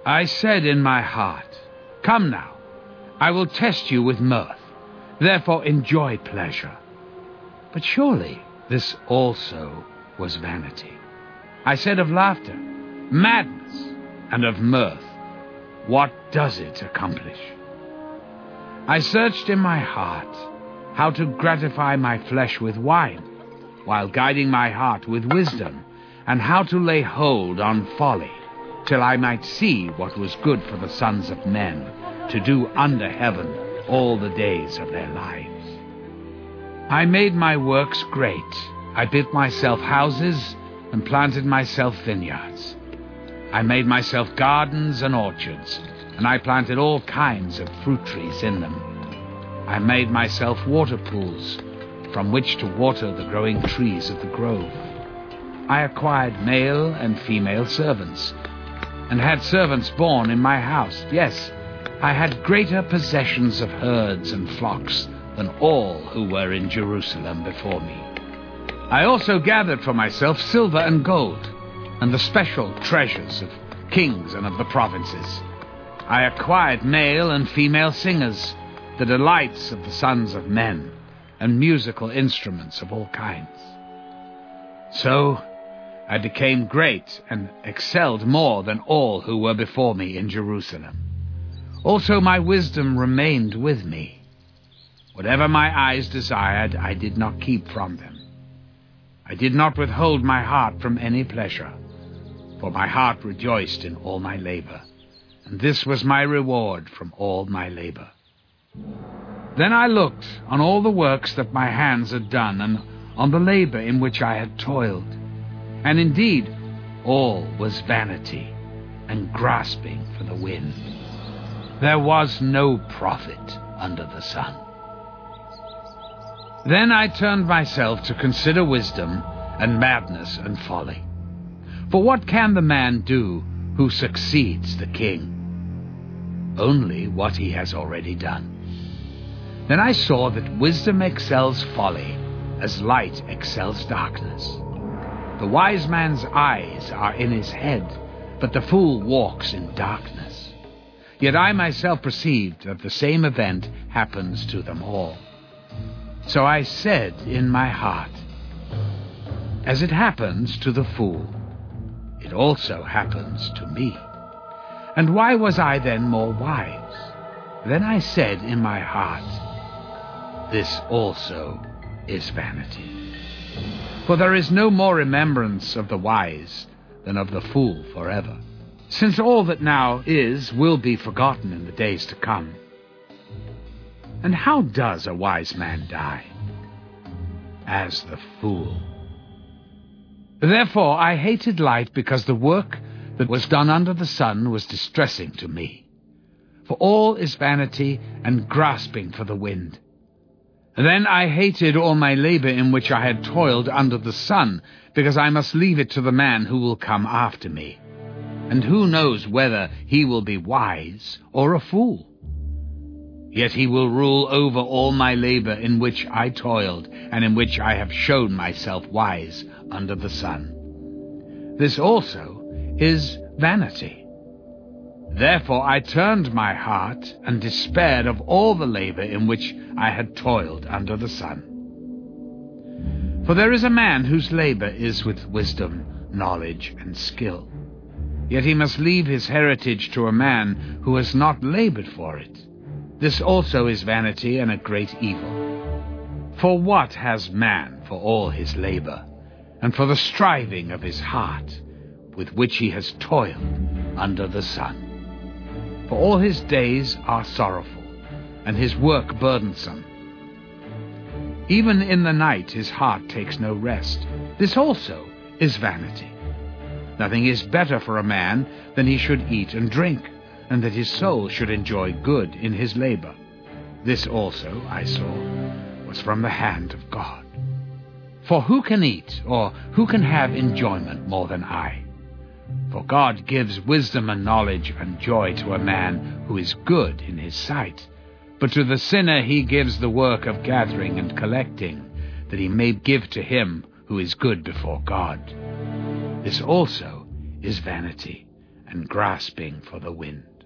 I said in my heart, "Come now, I will test you with mirth. Therefore enjoy pleasure." But surely this also was vanity. I said of laughter, "Madness," and of mirth, "What does it accomplish?" I searched in my heart how to gratify my flesh with wine, while guiding my heart with wisdom, and how to lay hold on folly, till I might see what was good for the sons of men, to do under heaven all the days of their lives. I made my works great. I built myself houses and planted myself vineyards. I made myself gardens and orchards, and I planted all kinds of fruit trees in them. I made myself water pools from which to water the growing trees of the grove. I acquired male and female servants, and had servants born in my house. Yes, I had greater possessions of herds and flocks than all who were in Jerusalem before me. I also gathered for myself silver and gold, and the special treasures of kings and of the provinces. I acquired male and female singers, the delights of the sons of men, and musical instruments of all kinds. So I became great and excelled more than all who were before me in Jerusalem. Also my wisdom remained with me. Whatever my eyes desired, I did not keep from them. I did not withhold my heart from any pleasure, for my heart rejoiced in all my labor, and this was my reward from all my labor. Then I looked on all the works that my hands had done, and on the labor in which I had toiled. And indeed, all was vanity and grasping for the wind. There was no profit under the sun. Then I turned myself to consider wisdom and madness and folly. For what can the man do who succeeds the king? Only what he has already done. Then I saw that wisdom excels folly, as light excels darkness. The wise man's eyes are in his head, but the fool walks in darkness. Yet I myself perceived that the same event happens to them all. So I said in my heart, as it happens to the fool, it also happens to me. And why was I then more wise? Then I said in my heart, this also is vanity. For there is no more remembrance of the wise than of the fool forever, since all that now is will be forgotten in the days to come. And how does a wise man die? As the fool. Therefore I hated light, because the work that was done under the sun was distressing to me. For all is vanity and grasping for the wind. Then I hated all my labor in which I had toiled under the sun, because I must leave it to the man who will come after me. And who knows whether he will be wise or a fool? Yet he will rule over all my labor in which I toiled, and in which I have shown myself wise under the sun. This also is vanity. Therefore I turned my heart and despaired of all the labor in which I had toiled under the sun. For there is a man whose labor is with wisdom, knowledge, and skill. Yet he must leave his heritage to a man who has not labored for it. This also is vanity and a great evil. For what has man for all his labor, and for the striving of his heart, with which he has toiled under the sun? For all his days are sorrowful, and his work burdensome. Even in the night his heart takes no rest. This also is vanity. Nothing is better for a man than he should eat and drink, and that his soul should enjoy good in his labor. This also, I saw, was from the hand of God. For who can eat, or who can have enjoyment more than I? For God gives wisdom and knowledge and joy to a man who is good in his sight. But to the sinner he gives the work of gathering and collecting, that he may give to him who is good before God. This also is vanity and grasping for the wind.